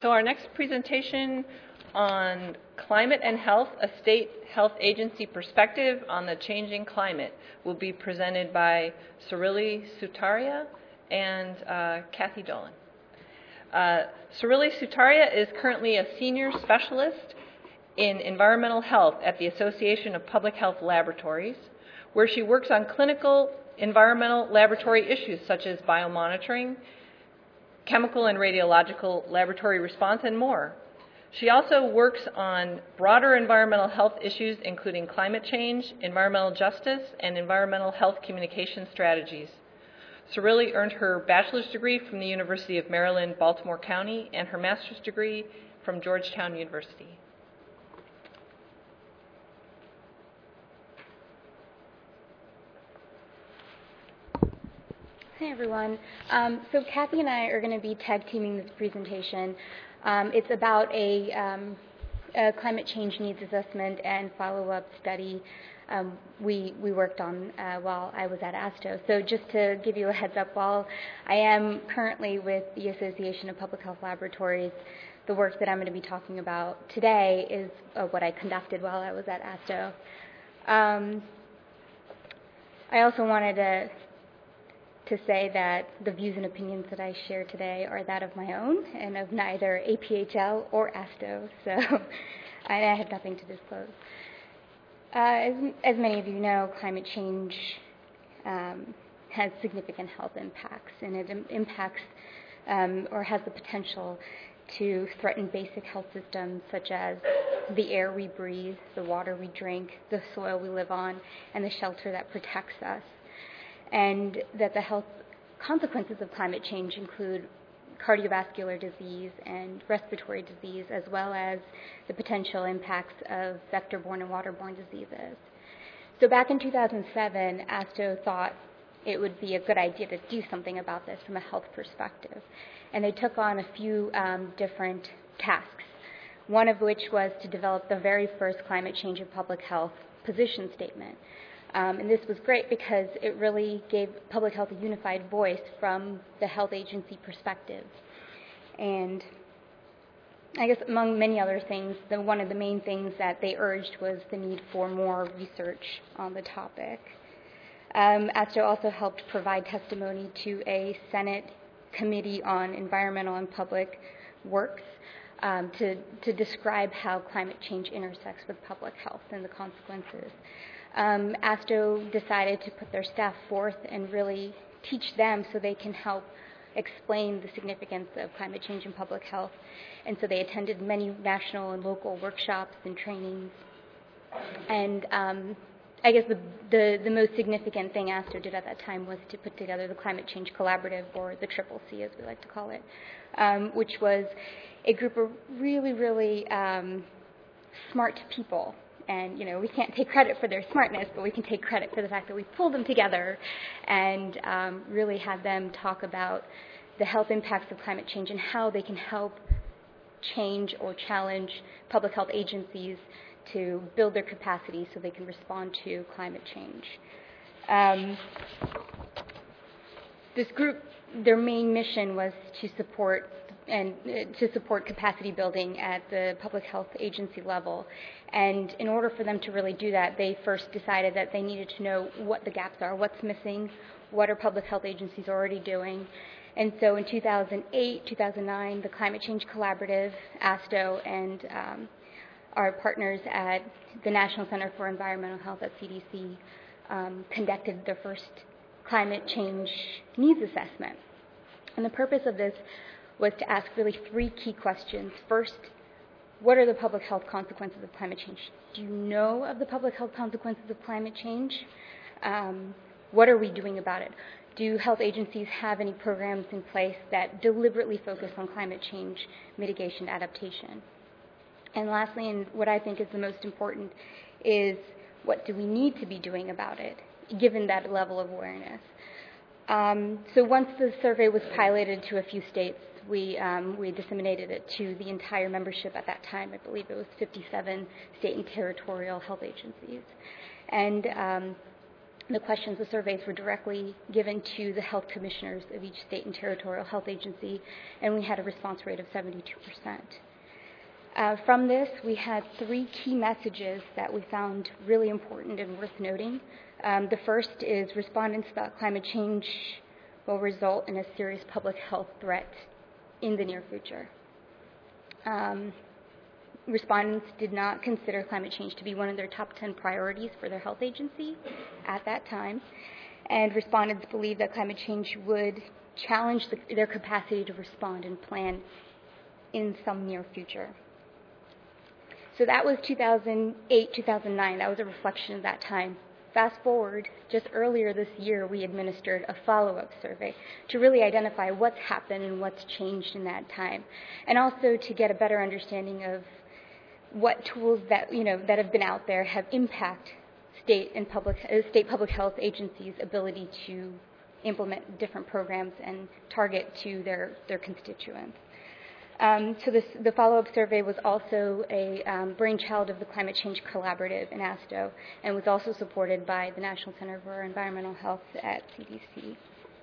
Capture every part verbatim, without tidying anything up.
So our next presentation on climate and health, a state health agency perspective on the changing climate, will be presented by Surili Sutaria and uh, Kathy Dolan. Uh, Surili Sutaria is currently a senior specialist in environmental health at the Association of Public Health Laboratories, where she works on clinical environmental laboratory issues such as biomonitoring, chemical and radiological laboratory response, and more. She also works on broader environmental health issues, including climate change, environmental justice, and environmental health communication strategies. Surili earned her bachelor's degree from the University of Maryland, Baltimore County, and her master's degree from Georgetown University. Hi, everyone. Um, so Kathy and I are going to be tag teaming this presentation. Um, it's about a, um, a climate change needs assessment and follow-up study um, we, we worked on uh, while I was at ASTO. So just to give you a heads up, while I am currently with the Association of Public Health Laboratories, the work that I'm going to be talking about today is uh, what I conducted while I was at ASTO. Um, I also wanted to to say that the views and opinions that I share today are that of my own and of neither A P H L or ASTO, so I have nothing to disclose. Uh, as, as many of you know, climate change um, has significant health impacts, and it im- impacts um, or has the potential to threaten basic health systems such as the air we breathe, the water we drink, the soil we live on, and the shelter that protects us. And that the health consequences of climate change include cardiovascular disease and respiratory disease, as well as the potential impacts of vector-borne and waterborne diseases. So back in two thousand seven, ASTO thought it would be a good idea to do something about this from a health perspective. And they took on a few um, different tasks, one of which was to develop the very first climate change and public health position statement. Um, and this was great because it really gave public health a unified voice from the health agency perspective. And I guess among many other things, the, one of the main things that they urged was the need for more research on the topic. Um, ASTO also helped provide testimony to a Senate Committee on Environmental and Public Works um, to, to describe how climate change intersects with public health and the consequences. Um, ASTO decided to put their staff forth and really teach them so they can help explain the significance of climate change and public health. And so they attended many national and local workshops and trainings. And um, I guess the, the, the most significant thing ASTO did at that time was to put together the Climate Change Collaborative, or the Triple C as we like to call it, um, which was a group of really, really um, smart people. And, you know, we can't take credit for their smartness, but we can take credit for the fact that we pulled them together and um, really had them talk about the health impacts of climate change and how they can help change or challenge public health agencies to build their capacity so they can respond to climate change. Um, this group, their main mission was to support and uh, to support capacity building at the public health agency level. And in order for them to really do that, they first decided that they needed to know what the gaps are, what's missing, what are public health agencies already doing. And so in two thousand eight, two thousand nine, the Climate Change Collaborative, ASTO, and um, our partners at the National Center for Environmental Health at C D C um, conducted their first climate change needs assessment. And the purpose of this was to ask really three key questions. First, what are the public health consequences of climate change? Do you know of the public health consequences of climate change? Um, what are we doing about it? Do health agencies have any programs in place that deliberately focus on climate change mitigation adaptation? And lastly, and what I think is the most important, is what do we need to be doing about it, given that level of awareness? Um, so once the survey was piloted to a few states, we um, we disseminated it to the entire membership at that time. I believe it was fifty-seven state and territorial health agencies. And um, The questions, the surveys were directly given to the health commissioners of each state and territorial health agency, and we had a response rate of seventy-two percent. Uh, from this, we had three key messages that we found really important and worth noting. Um, the first is respondents thought climate change will result in a serious public health threat in the near future. Um, respondents did not consider climate change to be one of their top ten priorities for their health agency at that time, and respondents believed that climate change would challenge the, their capacity to respond and plan in some near future. So that was two thousand eight, two thousand nine. That was a reflection of that time. Fast forward, just earlier this year, we administered a follow-up survey to really identify what's happened and what's changed in that time, and also to get a better understanding of what tools that, you know, that have been out there have impact state and public uh, state public health agencies' ability to implement different programs and target to their, their constituents. Um, so this, the follow-up survey was also a um, brainchild of the Climate Change Collaborative in ASTO, and was also supported by the National Center for Environmental Health at C D C.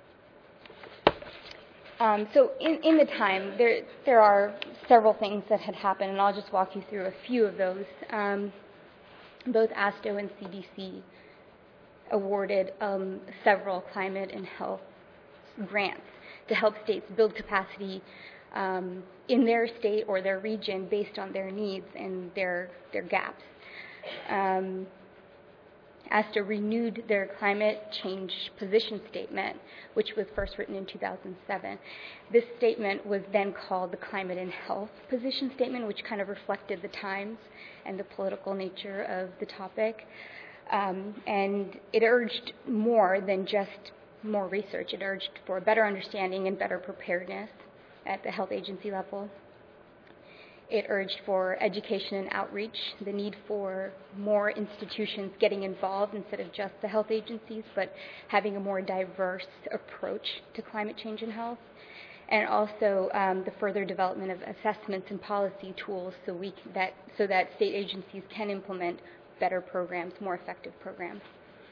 Um, so in, in the time, there, there are several things that had happened, and I'll just walk you through a few of those. Um, both ASTO and C D C awarded um, several climate and health grants to help states build capacity um, in their state or their region based on their needs and their, their gaps. Um, ASTO renewed their climate change position statement, which was first written in two thousand seven. This statement was then called the Climate and Health Position Statement, which kind of reflected the times and the political nature of the topic. Um, and it urged more than just more research. It urged for a better understanding and better preparedness at the health agency level. It urged for education and outreach, the need for more institutions getting involved instead of just the health agencies, but having a more diverse approach to climate change and health, and also um, the further development of assessments and policy tools so, we can, that, so that state agencies can implement better programs, more effective programs.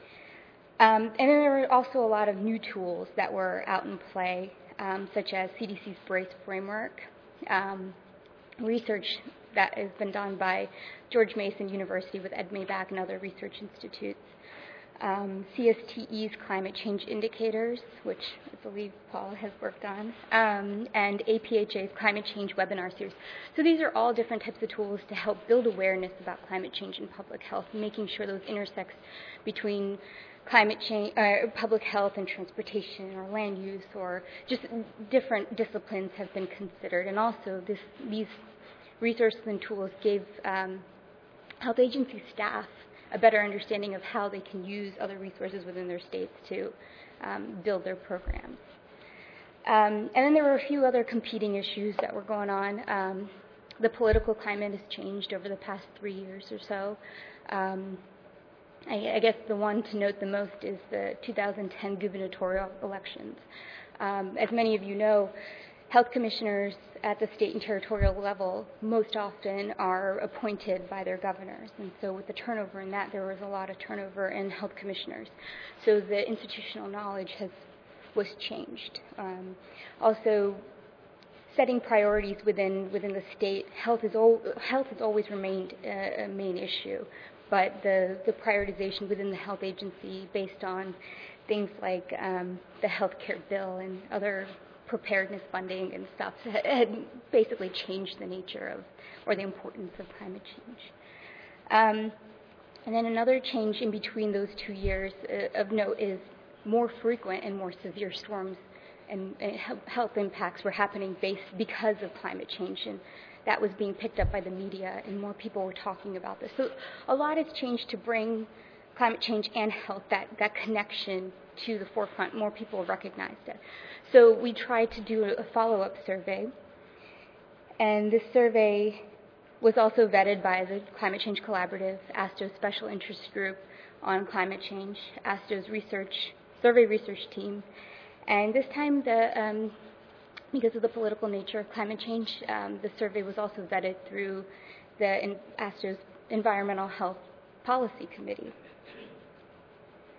Um, and then there were also a lot of new tools that were out in play, um, such as C D C's BRACE framework, um, research that has been done by George Mason University with Ed Maybach and other research institutes, um, C S T E's climate change indicators, which I believe Paul has worked on, um, and A P H A's climate change webinar series. So these are all different types of tools to help build awareness about climate change and public health, making sure those intersects between climate change, uh, public health and transportation or land use or just different disciplines have been considered. And also this, these resources and tools gave um, health agency staff a better understanding of how they can use other resources within their states to um, build their programs. Um, and then there were a few other competing issues that were going on. Um, the political climate has changed over the past three years or so. Um, I, I guess the one to note the most is the two thousand ten gubernatorial elections. Um, as many of you know, health commissioners at the state and territorial level most often are appointed by their governors. And so with the turnover in that, there was a lot of turnover in health commissioners. So the institutional knowledge has was changed. Um, also, setting priorities within within the state, health, is al- health has always remained a, a main issue. But the, the prioritization within the health agency based on things like um, the health care bill and other preparedness funding and stuff had basically changed the nature of, or the importance of climate change. Um, and then another change in between those two years uh, of note is more frequent and more severe storms and, and health impacts were happening based because of climate change, and that was being picked up by the media, and more people were talking about this. So a lot has changed to bring climate change and health, that, that connection to the forefront. More people recognized it. So we tried to do a follow-up survey, and this survey was also vetted by the Climate Change Collaborative, ASTO's Special Interest Group on Climate Change, ASTO's research, survey research team, and this time the um, because of the political nature of climate change, um, the survey was also vetted through the in ASTO's Environmental Health Policy Committee.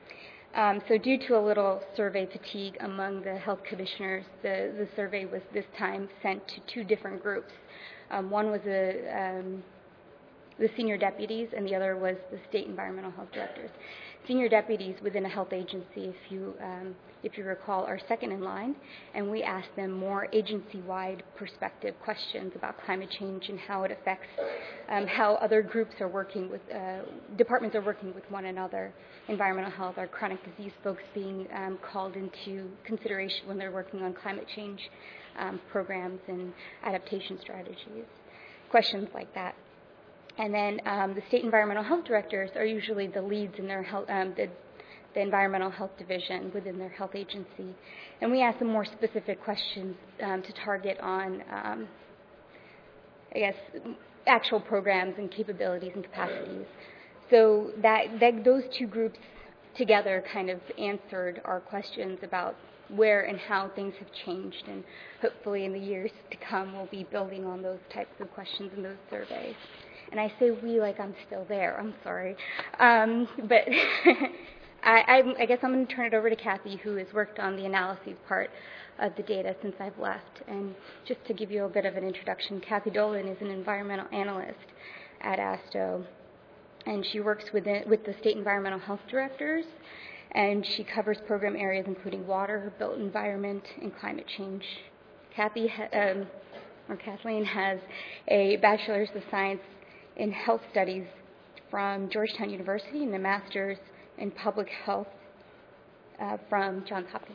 Um, so due to a little survey fatigue among the health commissioners, the, the survey was this time sent to two different groups. Um, one was a, um, the senior deputies, and the other was the state environmental health directors. Senior deputies within a health agency, if you, um, if you recall, are second in line, and we asked them more agency-wide perspective questions about climate change and how it affects um, how other groups are working with, uh, departments are working with one another. Environmental health, our chronic disease folks being um, called into consideration when they're working on climate change um, programs and adaptation strategies, questions like that. And then um, the state environmental health directors are usually the leads in their health, um, the, the environmental health division within their health agency. And we ask them more specific questions um, to target on, um, I guess, actual programs and capabilities and capacities. So that, that those two groups together kind of answered our questions about where and how things have changed, and hopefully in the years to come we'll be building on those types of questions in those surveys. And I say we like I'm still there. I'm sorry. Um, but I, I, I guess I'm going to turn it over to Kathy, who has worked on the analyses part of the data since I've left. And just to give you a bit of an introduction, Kathy Dolan is an environmental analyst at ASTO, and she works within, with the state environmental health directors, and she covers program areas including water, built environment, and climate change. Kathy, ha- um, or Kathleen, has a bachelor's of science in health studies from Georgetown University and a master's in public health uh, from Johns Hopkins.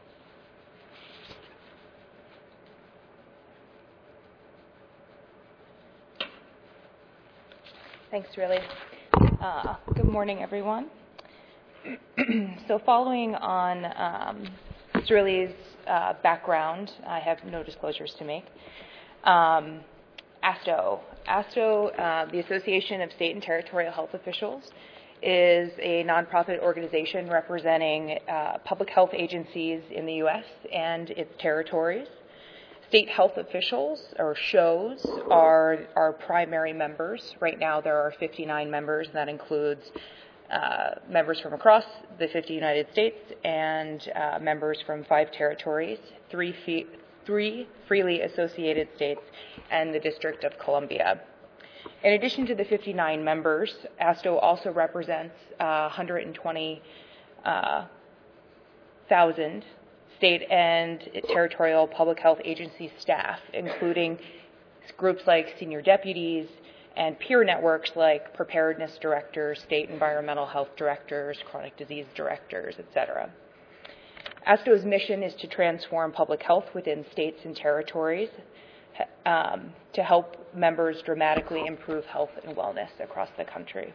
Thanks, Riley. Uh, good morning, everyone. So following on um, Riley's uh, background, I have no disclosures to make. Um, ASTO. ASTO, uh, the Association of State and Territorial Health Officials, is a nonprofit organization representing uh, public health agencies in the U S and its territories. State health officials, or SHOs, are our primary members. Right now there are fifty-nine members, and that includes uh, members from across the fifty United States and uh, members from five territories, three, fee- three freely associated states, and the District of Columbia. In addition to the fifty-nine members, ASTO also represents uh, one hundred twenty thousand uh, state and territorial public health agency staff, including groups like senior deputies and peer networks like preparedness directors, state environmental health directors, chronic disease directors, et cetera. ASTO's mission is to transform public health within states and territories um, to help members dramatically improve health and wellness across the country.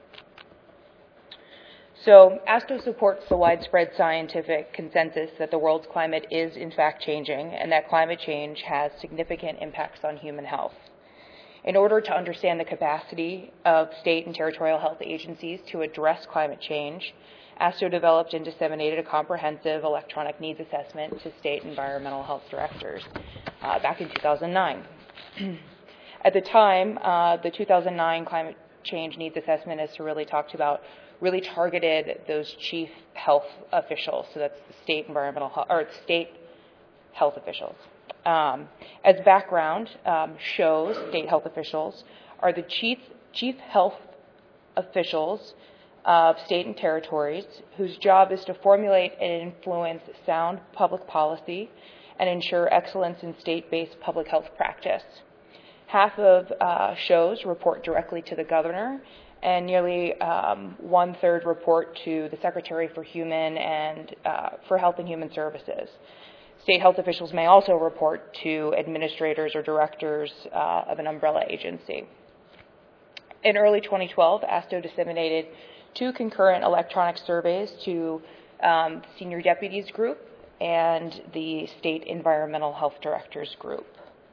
So ASTO supports the widespread scientific consensus that the world's climate is in fact changing and that climate change has significant impacts on human health. In order to understand the capacity of state and territorial health agencies to address climate change, ASTO developed and disseminated a comprehensive electronic needs assessment to state environmental health directors uh, back in two thousand nine. At the time, uh, the two thousand nine climate change needs assessment, as Cirili talked about, really targeted those chief health officials. So that's the state environmental health, or state health officials. Um, as background, um, SHOs, state health officials, are the chief chief health officials of state and territories whose job is to formulate and influence sound public policy and ensure excellence in state-based public health practice. Half of uh, SHOs report directly to the governor, and nearly um, one-third report to the Secretary for Human and uh, for Health and Human Services. State health officials may also report to administrators or directors uh, of an umbrella agency. In early twenty twelve, ASTO disseminated two concurrent electronic surveys to um, the Senior Deputies Group and the State Environmental Health Directors Group.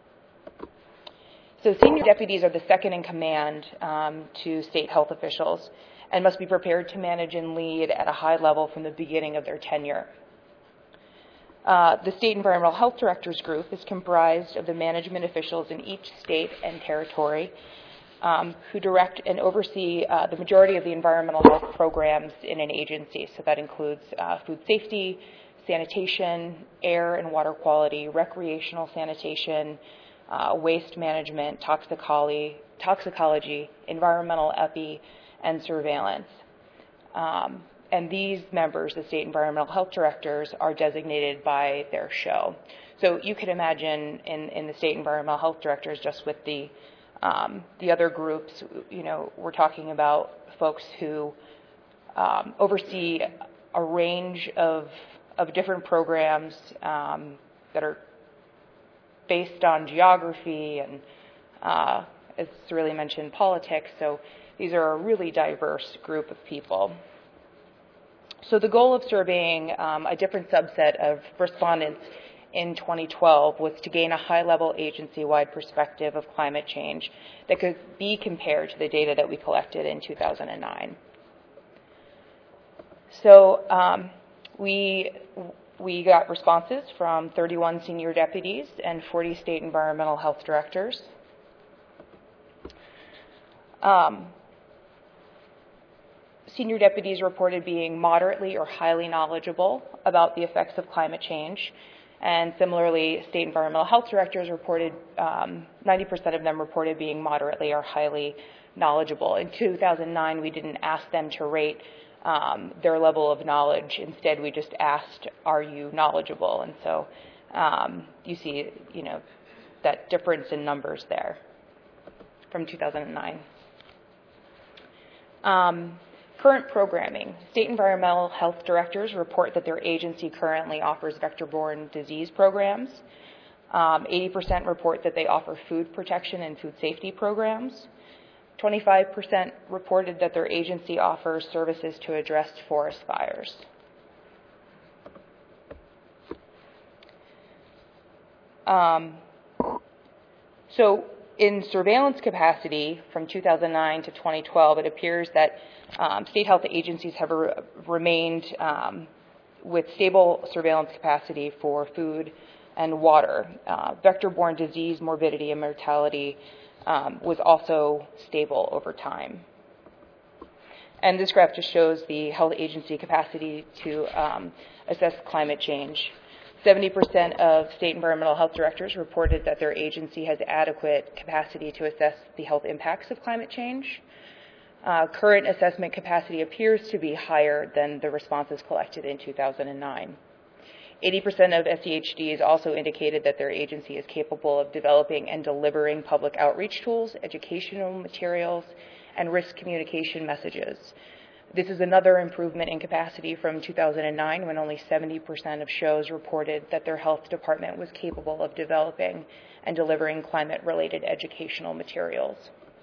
So senior deputies are the second in command um, to state health officials and must be prepared to manage and lead at a high level from the beginning of their tenure. Uh, the State Environmental Health Directors Group is comprised of the management officials in each state and territory um, who direct and oversee uh, the majority of the environmental health programs in an agency. So that includes uh, food safety, sanitation, air and water quality, recreational sanitation, uh, waste management, toxicology, toxicology, environmental epi, and surveillance. Um, and these members, the state environmental health directors, are designated by their show. So you could imagine in, in the state environmental health directors, just with the um, the other groups, you know, we're talking about folks who um, oversee a range of of different programs um, that are based on geography and, uh, as Cerulli mentioned, politics. So these are a really diverse group of people. So the goal of surveying um, a different subset of respondents in twenty twelve was to gain a high-level agency-wide perspective of climate change that could be compared to the data that we collected in two thousand nine. So um, we we got responses from thirty-one senior deputies and forty state environmental health directors. Um, Senior deputies reported being moderately or highly knowledgeable about the effects of climate change. And similarly, state environmental health directors reported, um, ninety percent of them reported being moderately or highly knowledgeable. In two thousand nine, we didn't ask them to rate um, their level of knowledge. Instead, we just asked, are you knowledgeable? And so um, you see, you know, that difference in numbers there from two thousand nine. Um, Current programming. State environmental health directors report that their agency currently offers vector-borne disease programs. Um, eighty percent report that they offer food protection and food safety programs. twenty-five percent reported that their agency offers services to address forest fires. Um, so in surveillance capacity from two thousand nine to twenty twelve, it appears that um, state health agencies have re- remained um, with stable surveillance capacity for food and water. Uh, vector-borne disease morbidity and mortality um, was also stable over time. And this graph just shows the health agency capacity to um, assess climate change. seventy percent of state environmental health directors reported that their agency has adequate capacity to assess the health impacts of climate change. Uh, current assessment capacity appears to be higher than the responses collected in two thousand nine. eighty percent of S E H Ds also indicated that their agency is capable of developing and delivering public outreach tools, educational materials, and risk communication messages. This is another improvement in capacity from two thousand nine, when only seventy percent of shows reported that their health department was capable of developing and delivering climate-related educational materials.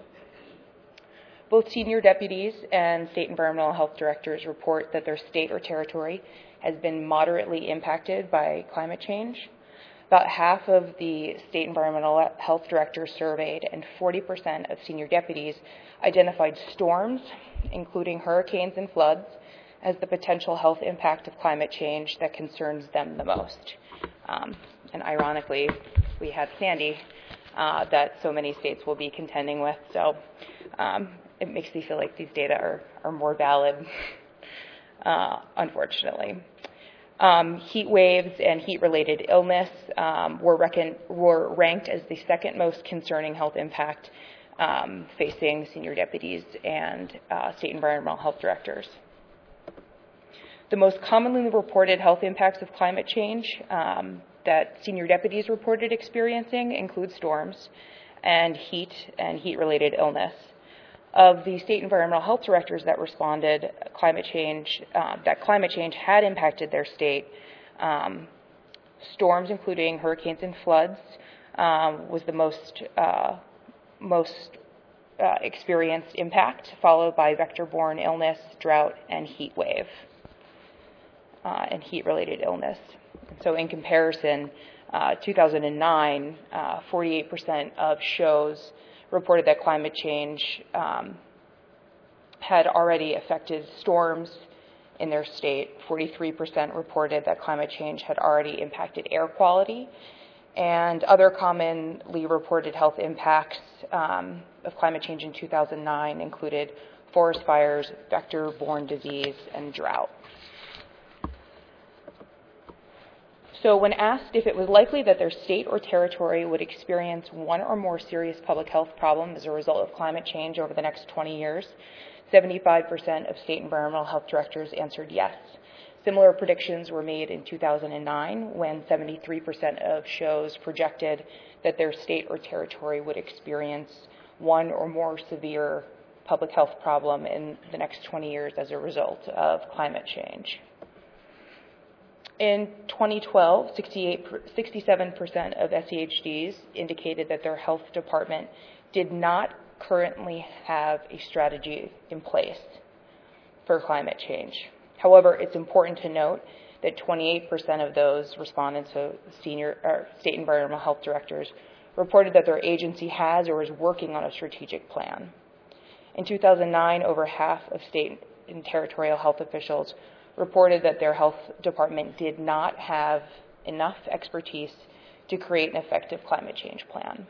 Both senior deputies and state environmental health directors report that their state or territory has been moderately impacted by climate change. About half of the state environmental health directors surveyed and forty percent of senior deputies identified storms, including hurricanes and floods, as the potential health impact of climate change that concerns them the most. Um, and ironically, we had Sandy uh, that so many states will be contending with. So um, it makes me feel like these data are, are more valid, uh, unfortunately. Um, heat waves and heat-related illness um, were, reckon, were ranked as the second most concerning health impact um, facing senior deputies and uh, state environmental health directors. The most commonly reported health impacts of climate change um, that senior deputies reported experiencing include storms and heat and heat-related illness. Of the state environmental health directors that responded, climate change uh, that climate change had impacted their state, um, storms, including hurricanes and floods, um, was the most uh, most uh, experienced impact, followed by vector-borne illness, drought, and heat wave uh, and heat-related illness. So, in comparison, uh, two thousand nine, uh, forty-eight percent of shows reported that climate change um, had already affected storms in their state. forty-three percent reported that climate change had already impacted air quality, And other commonly reported health impacts um, of climate change in two thousand nine included forest fires, vector-borne disease, and drought. So when asked if it was likely that their state or territory would experience one or more serious public health problems as a result of climate change over the next twenty years, seventy-five percent of state environmental health directors answered yes. Similar predictions were made in two thousand nine when seventy-three percent of shows projected that their state or territory would experience one or more severe public health problem in the next twenty years as a result of climate change. In twenty twelve, sixty-eight, sixty-seven percent of S E H Ds indicated that their health department did not currently have a strategy in place for climate change. However, it's important to note that twenty-eight percent of those respondents, so senior or state environmental health directors, reported that their agency has or is working on a strategic plan. In two thousand nine, over half of state and territorial health officials reported that their health department did not have enough expertise to create an effective climate change plan.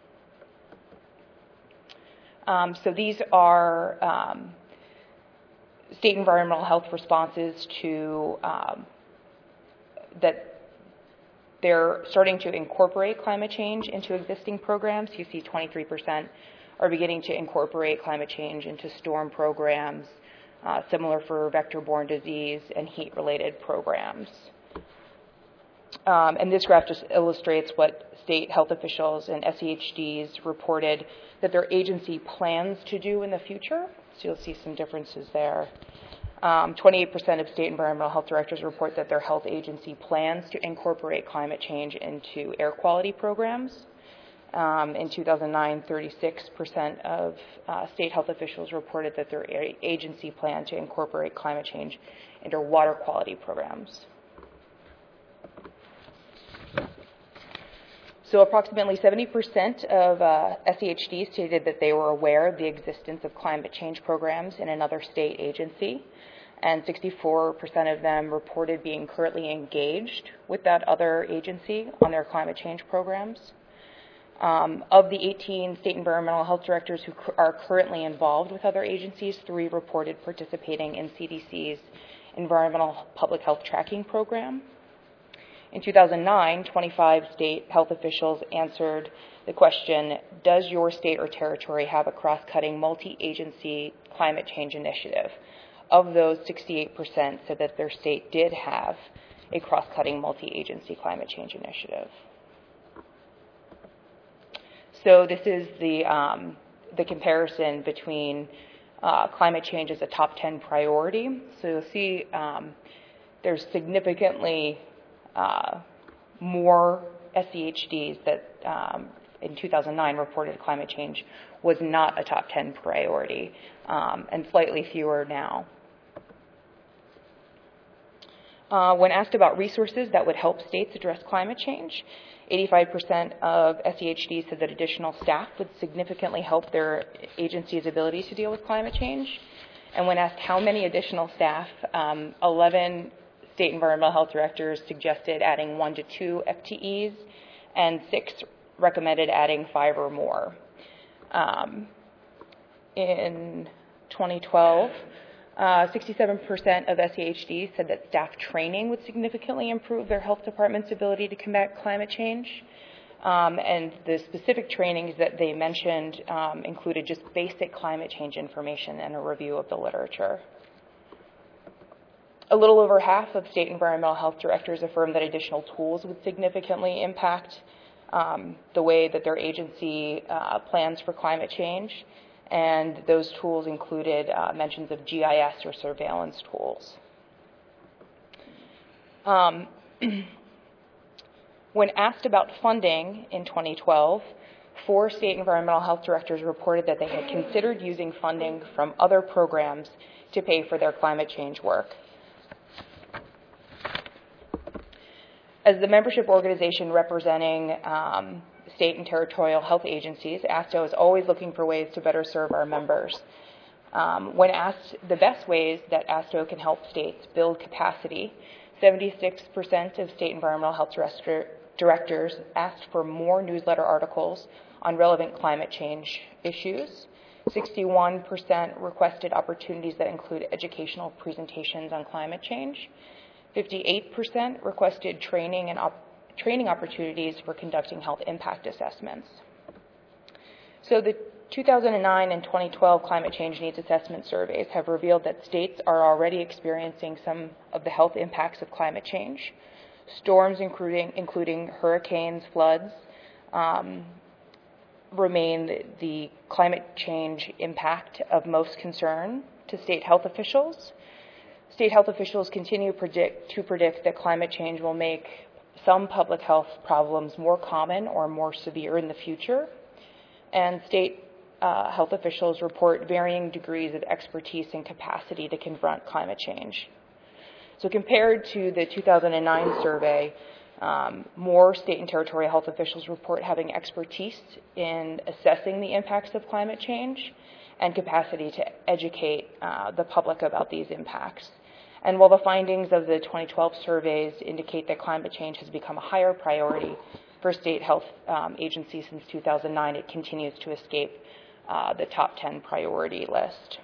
Um, so these are um, state environmental health responses to um, that they're starting to incorporate climate change into existing programs. You see twenty-three percent are beginning to incorporate climate change into storm programs, uh, similar for vector-borne disease and heat-related programs. Um, and this graph just illustrates what state health officials and S E H Ds reported that their agency plans to do in the future. So you'll see some differences there. Um, twenty-eight percent of state environmental health directors report that their health agency plans to incorporate climate change into air quality programs. Um, in two thousand nine, thirty-six percent of uh, state health officials reported that their a- agency planned to incorporate climate change into water quality programs. So approximately seventy percent of uh, S E H Ds stated that they were aware of the existence of climate change programs in another state agency, and sixty-four percent of them reported being currently engaged with that other agency on their climate change programs. Um, of the eighteen state environmental health directors who cu- are currently involved with other agencies, three reported participating in C D C's Environmental Public Health Tracking Program. In two thousand nine, twenty-five state health officials answered the question, does your state or territory have a cross-cutting multi-agency climate change initiative? Of those, sixty-eight percent said that their state did have a cross-cutting multi-agency climate change initiative. So this is the, um, the comparison between uh, climate change as a top ten priority. So you'll see um, there's significantly uh, more S E H Ds that um, in two thousand nine reported climate change was not a top ten priority, um, and slightly fewer now. Uh, when asked about resources that would help states address climate change, eighty-five percent of S E H Ds said that additional staff would significantly help their agency's ability to deal with climate change. And when asked how many additional staff, um, eleven state environmental health directors suggested adding one to two F T Es, and six recommended adding five or more. Um, in twenty twelve, Uh, sixty-seven percent of S E H Ds said that staff training would significantly improve their health department's ability to combat climate change. Um, and the specific trainings that they mentioned um, included just basic climate change information and a review of the literature. A little over half of state environmental health directors affirmed that additional tools would significantly impact um, the way that their agency uh, plans for climate change. And those tools included uh, mentions of G I S or surveillance tools. Um, when asked about funding in twenty twelve, four state environmental health directors reported that they had considered using funding from other programs to pay for their climate change work. As the membership organization representing um, state and territorial health agencies, ASTO is always looking for ways to better serve our members. Um, when asked the best ways that ASTO can help states build capacity, seventy-six percent of state environmental health directors asked for more newsletter articles on relevant climate change issues. sixty-one percent requested opportunities that include educational presentations on climate change. fifty-eight percent requested training and op- training opportunities for conducting health impact assessments. So the two thousand nine and twenty twelve climate change needs assessment surveys have revealed that states are already experiencing some of the health impacts of climate change. Storms, including, including hurricanes, floods, um, remain the, the climate change impact of most concern to state health officials. State health officials continue predict, to predict that climate change will make some public health problems more common or more severe in the future. And state uh, health officials report varying degrees of expertise and capacity to confront climate change. So compared to the two thousand nine survey, um, more state and territorial health officials report having expertise in assessing the impacts of climate change and capacity to educate uh, the public about these impacts. And while the findings of the twenty twelve surveys indicate that climate change has become a higher priority for state health um, agencies since two thousand nine, it continues to escape uh, the top ten priority list.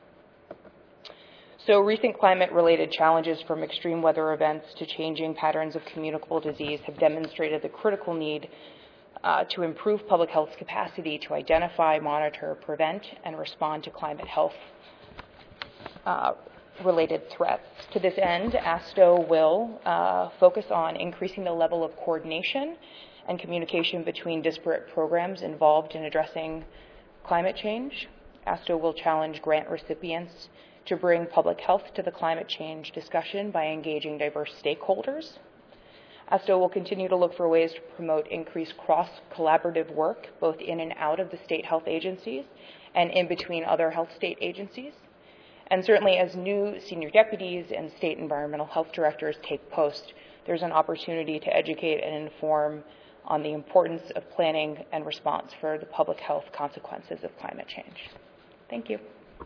So recent climate-related challenges, from extreme weather events to changing patterns of communicable disease, have demonstrated the critical need uh, to improve public health's capacity to identify, monitor, prevent, and respond to climate health uh, related threats. To this end, ASTO will uh, focus on increasing the level of coordination and communication between disparate programs involved in addressing climate change. ASTO will challenge grant recipients to bring public health to the climate change discussion by engaging diverse stakeholders. ASTO will continue to look for ways to promote increased cross-collaborative work, both in and out of the state health agencies and in between other health state agencies. And certainly as new senior deputies and state environmental health directors take post, there's an opportunity to educate and inform on the importance of planning and response for the public health consequences of climate change. Thank you.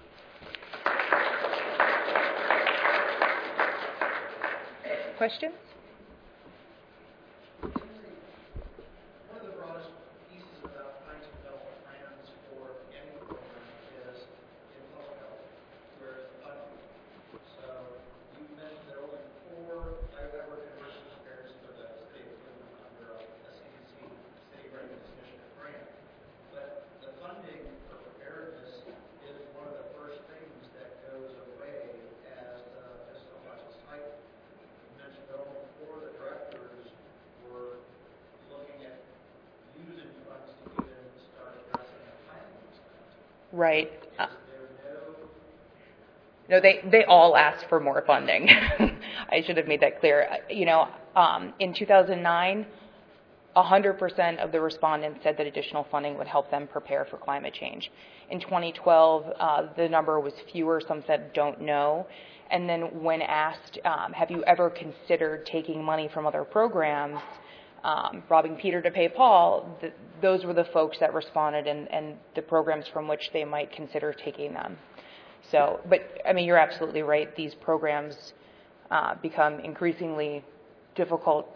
Questions? One of the broadest pieces about trying to develop plans for any program is in public health, where it's funding. So you mentioned there are only four. I, I work in emergency preparedness for the state of Cleveland under a C D C City Readiness Initiative grant. But the funding for preparedness is one of the first things that goes away as the fiscal budget cycle. Mentioned that only four of the directors were looking at using funds to even start addressing and planning these things. Right. Is there no... No, they, they all asked for more funding. I should have made that clear. You know, um, in two thousand nine, one hundred percent of the respondents said that additional funding would help them prepare for climate change. In twenty twelve, uh, the number was fewer. Some said don't know. And then when asked, um, have you ever considered taking money from other programs, um, robbing Peter to pay Paul, th- those were the folks that responded and, and the programs from which they might consider taking them. So, but I mean, you're absolutely right. These programs uh, become increasingly difficult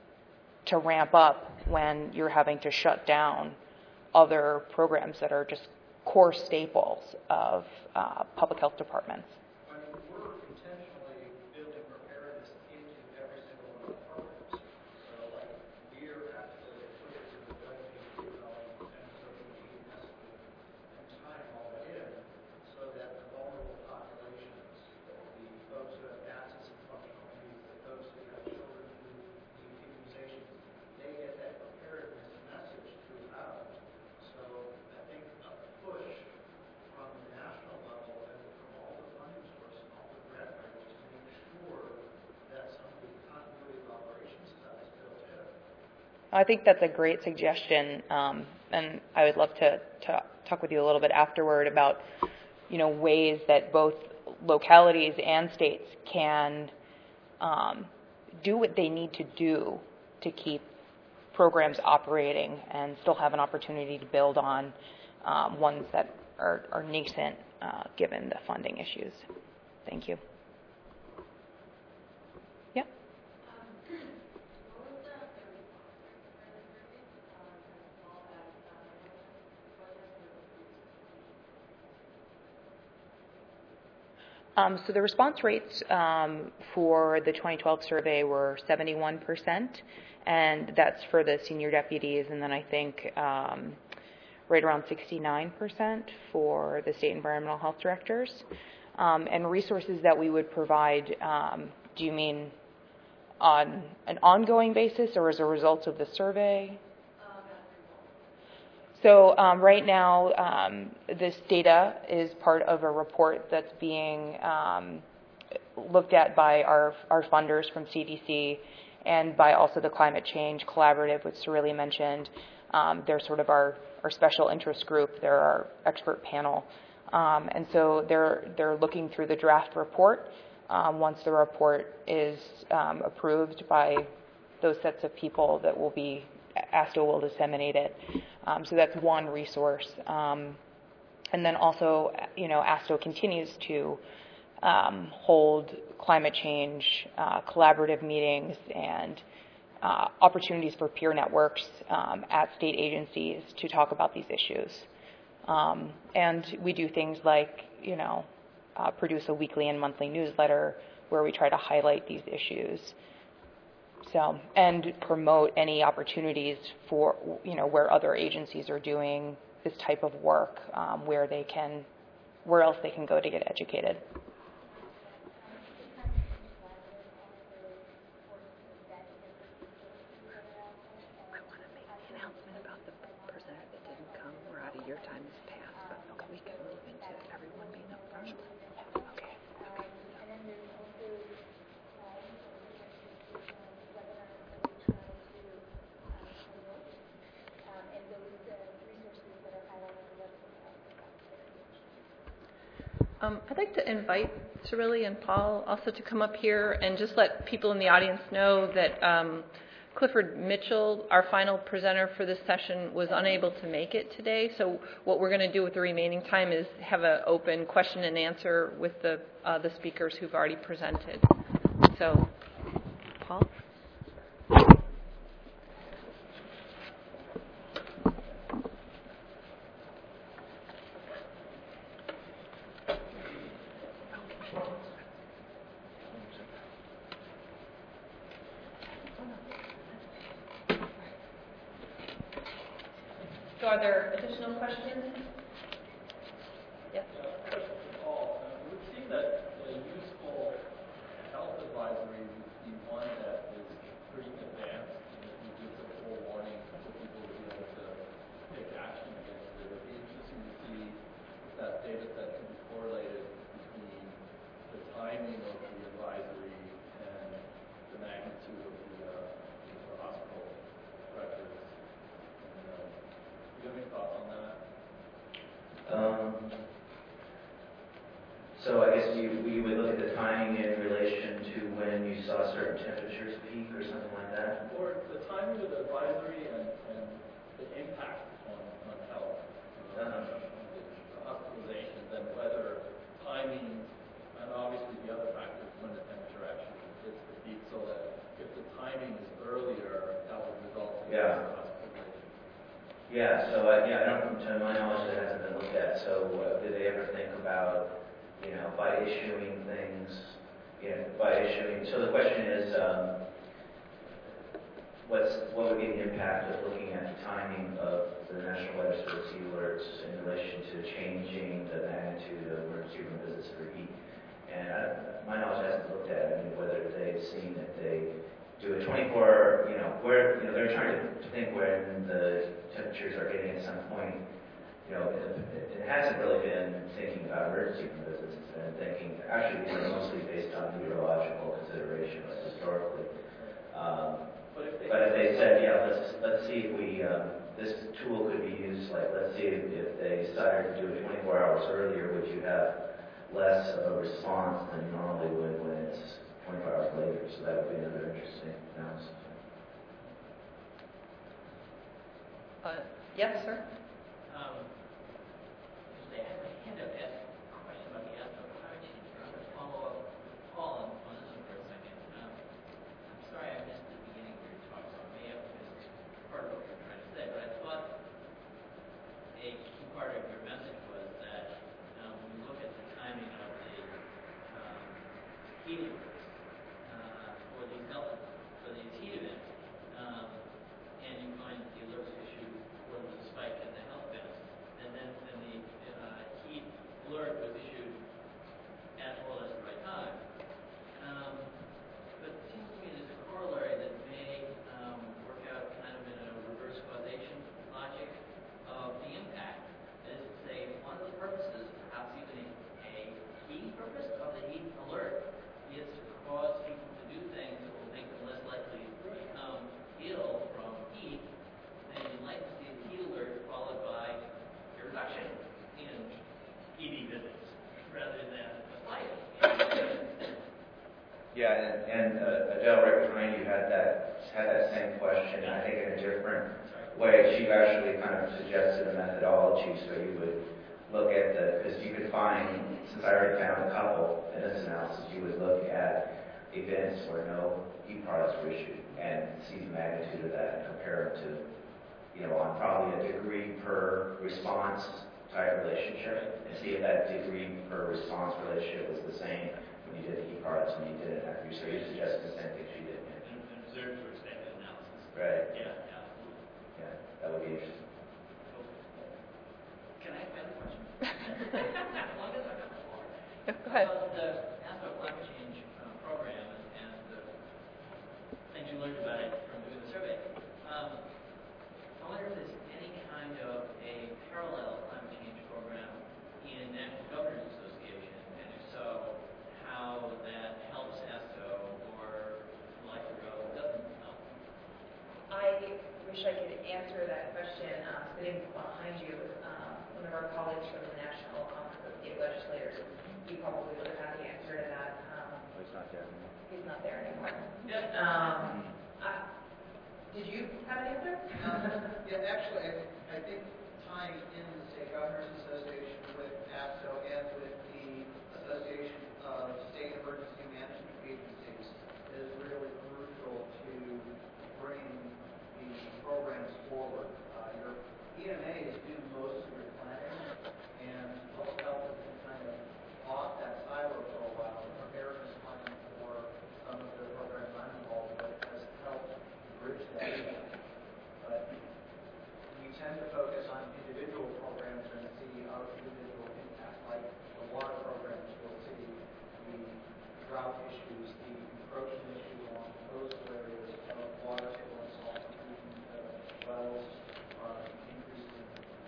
to ramp up when you're having to shut down other programs that are just core staples of uh, public health departments. I mean, we're intentionally building preparedness into every single one of the programs. So, like, we're actually putting it in the budget, you know, and so we need estimate and time all that in so that the vulnerable populations, the folks who have access and functional needs, the folks who have children who need immunizations, they get that preparedness message throughout. So I think a push from the national level and from all the funding sources and all the grant writers to make sure that some of the continuity of operations stuff is built in. I think that's a great suggestion, um, and I would love to, to talk with you a little bit afterward about, you know, ways that both localities and states can um, do what they need to do to keep programs operating and still have an opportunity to build on um, ones that are, are nascent uh, given the funding issues. Thank you. Yeah. Um, so the response rates um, for the twenty twelve survey were seventy-one percent, and that's for the senior deputies, and then I think um, right around sixty-nine percent for the state environmental health directors. Um, and resources that we would provide, um, do you mean on an ongoing basis or as a result of the survey? So um, right now, um, this data is part of a report that's being um, looked at by our, our funders from C D C and by also the Climate Change Collaborative, which Cerulli mentioned. Um, they're sort of our, our special interest group. They're our expert panel. Um, and so they're, they're looking through the draft report. Um, once the report is um, approved by those sets of people that will be, ASTO will disseminate it. Um, so that's one resource. Um, and then also, you know, ASTO continues to um, hold climate change uh, collaborative meetings and uh, opportunities for peer networks um, at state agencies to talk about these issues. Um, and we do things like, you know, uh, produce a weekly and monthly newsletter where we try to highlight these issues. So, and promote any opportunities for, you know, where other agencies are doing this type of work, um, where they can, where else they can go to get educated. I want to make the announcement about the person that didn't come. We're out of your time has passed, but okay, we can move into everyone being upfront. Okay. Okay. Um, I'd like to invite Cerulli and Paul also to come up here and just let people in the audience know that um, Clifford Mitchell, our final presenter for this session, was unable to make it today. So what we're going to do with the remaining time is have an open question and answer with the uh, the speakers who've already presented. So, Paul? So are there additional questions? Yes. First of all, uh, we've seen that a useful health advisory would be one that is pretty advanced and that gives a full warning for people to be able to take action against it. It would be interesting to see if that data set can be correlated between the timing of the advisory and the magnitude of the, uh, the hospital records. And, uh, do you have any thoughts on that? Um, so I guess you, we would look at the timing in relation to when you saw certain temperatures peak or something like that? Or the timing of the advisory and, and the impact on, on health, uh, Uh-huh. the hospitalizations, and whether timing, and obviously the other factor is when the temperature actually hits the peak, so that if the timing is earlier, that would result in Yeah. hospitalization. Yeah, so I, yeah, I don't, to my knowledge, that hasn't been looked at. So uh, did they ever think about, you know, by issuing things, you know, by issuing, so the question is, um, what's, what would be the impact of looking at the timing of the National Weather Service alerts in relation to changing the magnitude of emergency room visits for heat? And I, my knowledge hasn't looked at, I mean, whether they've seen that they do a twenty-four, you know, where, you know, they're trying to think when the temperatures are getting at some point, you know, it, it hasn't really been thinking about emergency room visits. It's been thinking, actually, these are mostly based on meteorological considerations historically. Um, But if they, but if they said, yeah, let's let's see if we um, this tool could be used, like let's see if, if they decided to do it twenty-four hours earlier, would you have less of a response than normally would when it's twenty-four hours later? So that would be another interesting analysis. Uh, yes, sir. Um, I had my hand up to ask a question about the ASTO climate change. I'm going to follow up Paul on, on this one for a second. Um, I'm sorry I missed the beginning of your talk, so I may have missed part of what you were trying to say, but I thought a key part of your message was that um, when you look at the timing of the heating uh, for these health, for these heat events, um, and you find that the alerts issued when there was a spike in the health events, and then and the uh, heat alert was issued at more or less the right time. Um, but it seems to me there's a corollary that may um, work out kind of in a reverse causation logic of the impact. That is to say, one of the purposes, perhaps even a, a key purpose of the heat alert, is to cause people to do things that will make them less likely to become ill from heat. Then you'd like to see the heat alert followed by a reduction in E D visits rather than a spike in E D visits. Yeah, and, and uh, Adele right behind you had that had that same question, I think in a different way. She actually kind of suggested a methodology, so you would look at the, because you could find, since I already found a couple in this analysis, you would look at events where no heat products were issued and see the magnitude of that and compare them to, you know, on probably a degree per response type relationship, and see if that degree per response relationship was the same when you did the heat products when you did it after. So you suggested the same thing she did. And observed for expected analysis. Right. Yeah, absolutely. Yeah, that would be interesting. Can I ask another question? As long as I got the floor. Go ahead. About the ASPO climate change uh, program and, and the things you learned about it from doing the survey. Um, I wonder if there's any kind of a parallel climate change program in National Governors Association, and if so, how that helps ASPO or like the road doesn't help. I wish I could answer that question. Uh, sitting behind you, um, one of our colleagues from the National Conference of State Legislators, he probably would have had the answer to that. Um, Oh, he's not there anymore. he's not there anymore. Yeah. Um, I, did you have an answer? Um, yeah, actually, I, I think tying in the State Governors Association with ASPO and with the Association of State Emergency Management Agencies is really crucial to bring the programs forward. Uh, your E M As do most of your planning, and public health has been kind of off that silo for a while. Preparedness planning for some of the programs I'm involved with has helped bridge that gap. But we tend to focus on individual programs and see our individual impact, like the water programs. We'll see the drought issues, the encroachment issue along coastal areas of water table and salt, increasing the wells, uh, increasing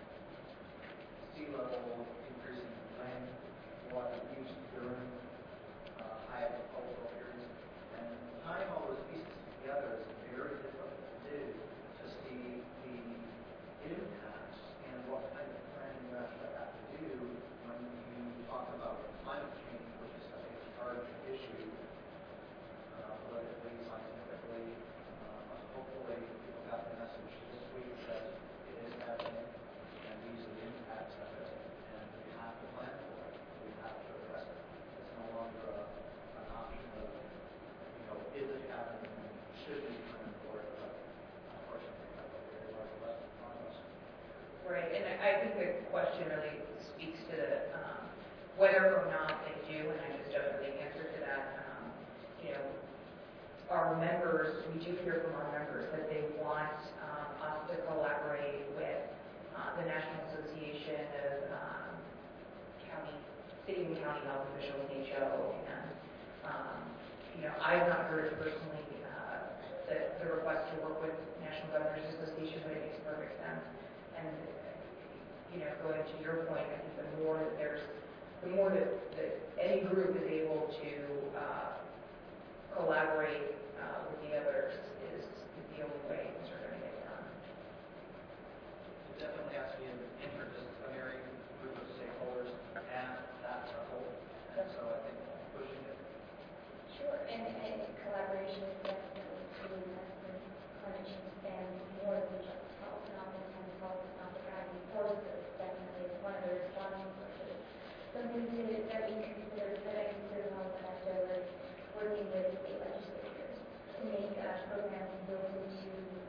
sea level, increasing land water use during uh, high agricultural periods. And tying all those pieces together is very difficult to do, to see the impacts and what kind of planning you actually have to do when you talk about climate change, which is such a charged issue, uh, politically, scientifically. Uh, hopefully people got the message this week that it is happening, and these are the impacts of it, and we have to plan for it. We have to address it. It's no longer a, an option of, you know, is it happening and should we plan for it, but unfortunately we have a very large lesson on us. Right, and I, I think the question really speaks to um, whether or not they do, and I just don't know the answer to that. Um, you know, our members, we do hear from our members that they want um, us to collaborate with uh, the National Association of um, County, City and County Health Officials, N H O, and um, you know, I've not heard personally uh, the, the request to work with National Governors Association, but it makes perfect sense. And you know, going to your point, I think the more that there's, the more that, that any group is able to uh, collaborate uh, with the others is, is the only way things are going to get done. It definitely has to be an interdisciplinary group of stakeholders at that level, and so I think pushing it. Sure, and, and collaboration is definitely key in that when climate change spans more than just health, and oftentimes health is not the driving force, but it's definitely one of the responding forces. Something to, that we consider, that I consider well effective is working with state legislators to make uh, programs built into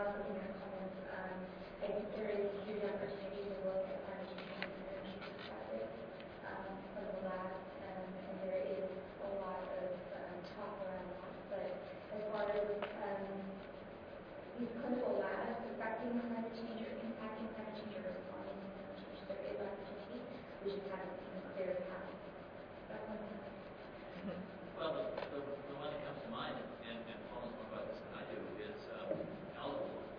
was looking at comments, um, I think there is a huge opportunity to look at climate change from an energy perspective um, from the lab, um, and there is a lot of um, talk around that. But as far as um, these clinical labs affecting climate change or impacting climate change or responding to climate change, there is opportunity. We just haven't seen a clear path. That's one thing. Well, the, the, the one that comes to mind, and, and Paul knows more about this than I do, is um, algal bloom.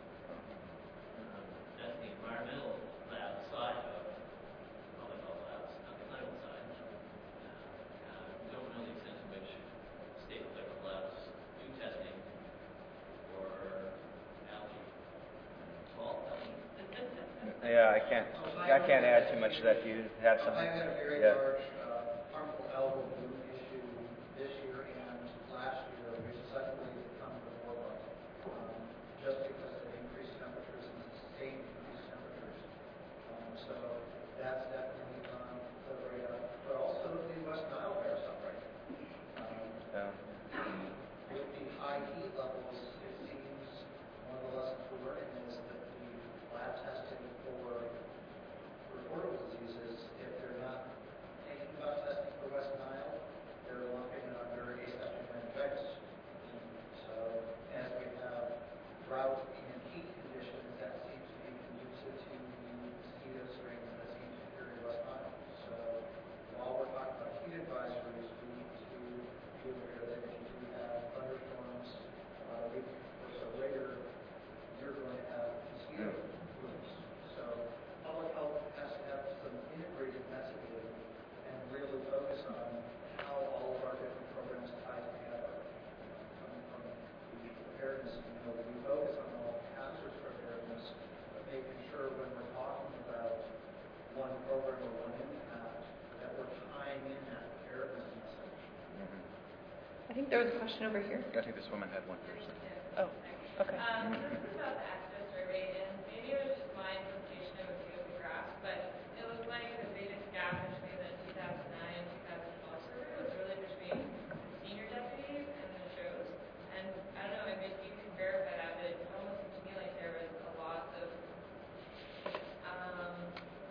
Um, that's the environmental lab side of public health labs, not the clinical side. Uh, uh, don't know the extent to which state clinical labs do testing for algae. Paul, tell me. Yeah, I can't. I can't add too much to that. Do you have something? I had a very Yeah. large uh, harmful algal bloom issue this year and last year, which suddenly has come to the forefront, um, just because of increased temperatures and sustained increased temperatures. Um, so that's definitely on the radar, but also the West Nile bears outbreak. Um, Yeah. with the high heat levels, it seems one of the lessons we're learning is that the lab testing for reportable diseases, if they're not thinking about testing for West Nile, they're lumping it under aseptic meningitis. So as we have drought and heat conditions, that seems to be conducive to mosquito strains that seem to carry West Nile. So while we're talking about heat advisories, we need to be aware that if you do have thunderstorms, uh, we, of course, are later, you're going to have mosquito blooms. So public health has to have some integrated messaging and really focus on how all of our different programs tie together. From, from the preparedness, you know, we focus on all hazards preparedness, but making sure when we're talking about one program or one impact, that we're tying in that preparedness message. I think there was a question over here. I think this woman had one first. Oh, okay. Um, this is about the access survey, and maybe it was just my interpretation of a few of the graphs, but it looked like the biggest gap between the two thousand nine and two thousand twelve survey was really between senior deputies and the shows. And I don't know, maybe you can verify that, but it almost seemed to me like there was a loss of um,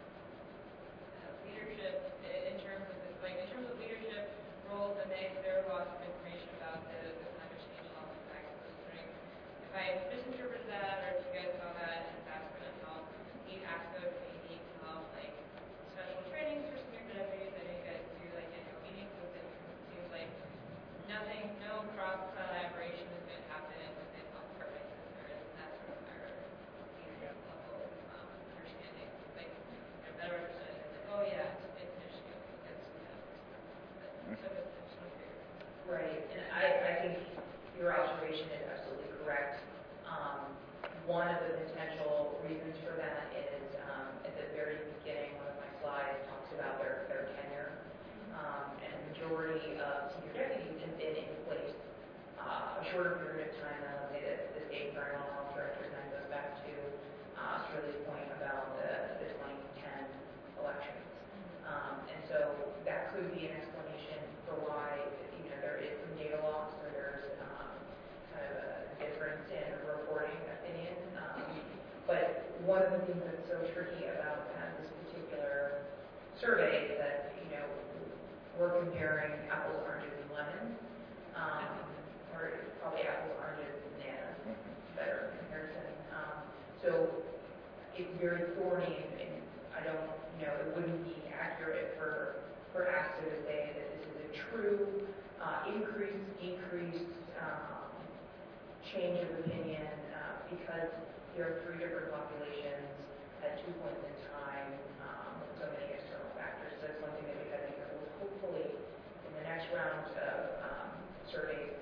leadership in terms of this, like in terms of leadership roles, and they, there was lots of information about the, the climate change and all the impacts. I was wondering if I misinterpreted that, or if you guys saw that, and if that's going to help need ASCO, if they need to help, like, special trainings for senior deputies. I know you guys do, like, annual meetings, so it seems like nothing, no cross-collaboration is going to happen within health departments, and there is that sort of higher leadership level um, understanding, like, you know, better understanding, like, oh, yeah, it's, it's an issue, because we have this stuff. But, so it's, it's no fair. Right, and I, I think your observation is absolutely correct. Um, one of the potential reasons for that is um, at the very beginning, one of my slides talks about their, their tenure. Um, and the majority of senior deputies have been in place uh, a shorter period of time than, let's say, the, the state environmental health directors, and that goes back to uh, Shirley's point about the, the twenty ten elections. Um, and so that could be an explanation for why, you know, there is some data loss, or there's um, kind of a difference in reporting opinion. Um, but one of the things that's so tricky about kind of this particular survey is that, you know, we're comparing apples, oranges, and lemons, um, or probably apples, oranges, and bananas, better comparison. Um, so it's very thorny, and, and I don't, you know, it wouldn't be accurate for for ASCO to say that this is a true uh, increase, decrease, um, change of opinion, uh, because there are three different populations at two points in time, um, with so many external factors. So that's one thing that we have to think of. Hopefully, in the next round of um, surveys,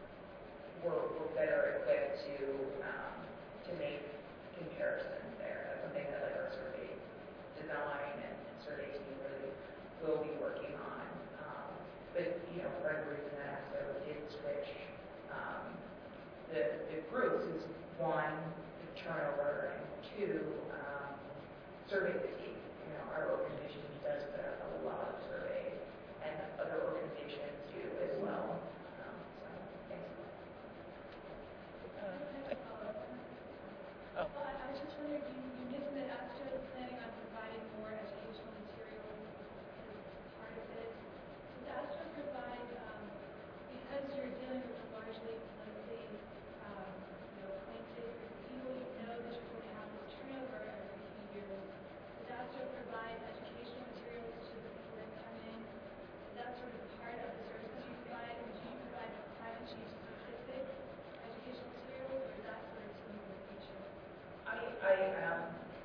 we're, we're better equipped to um, to make comparisons there. That's something that, like, our survey design and, and survey team really will be working on. Um, but, you know, part of the reason that ASCO did switch um, the, the groups is, one, the turnover, and two, um, survey fatigue. You know, our organization does put out a lot of surveys, and other organizations do as well. Um, so, thanks. Uh, I, um,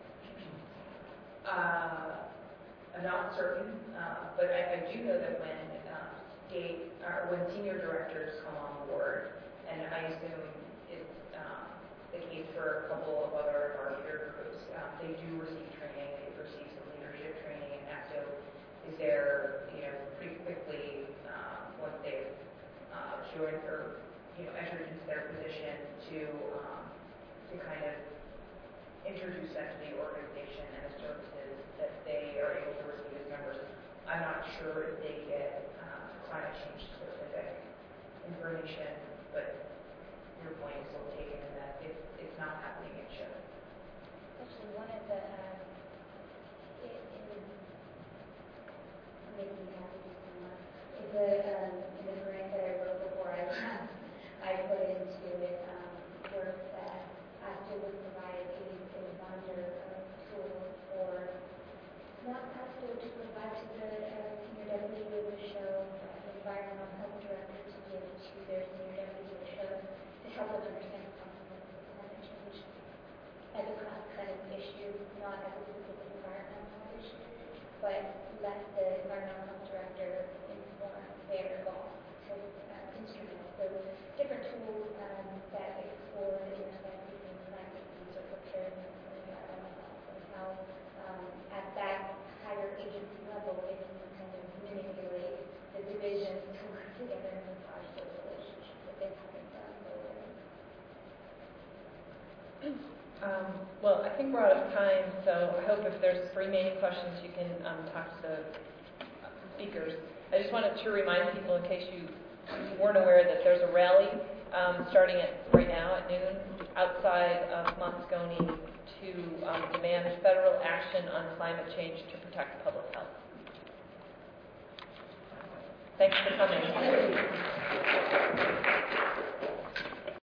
uh, I'm not certain, uh, but I, I do know that when uh, state, or when senior directors come on board, and I assume it's uh, the case for a couple of other of our peer groups, um, they do receive training, they receive some leadership training, and have to, is there, you know, pretty quickly, uh, once they've uh, joined or, you know, entered into their position to, um, to kind of introduce them to the organization and the services that they are able to receive as members. I'm not sure if they get uh, climate change specific information, but your point is well taken in that if it's not happening, it should. Actually, one of the, um, it, it was making me happy so much. It's a, um, in the grant that I wrote before I left, I put into it, um, work that ASTA would provide a, a reminder of tools for, not ASTA to provide to the uh, senior deputy with the show, uh, the environmental health director to give to their senior deputy with the show to help them understand the consequences of climate change as a cross cutting issue, not as a specific environmental issue, but let the environmental health director inform their goals, so uh, instruments, so different tools um, that explore the intersection between climate change or preparedness and environmental health, and how um, at that higher agency level it can kind of manipulate the divisions to work together and massage those relationships that they haven't done already. Um, well, I think we're out of time, so I hope if there's remaining questions, you can um, talk to the speakers. I just wanted to remind people, in case you weren't aware, that there's a rally um, starting at right now at noon outside of Moscone to um, demand federal action on climate change to protect public health. Thanks for coming.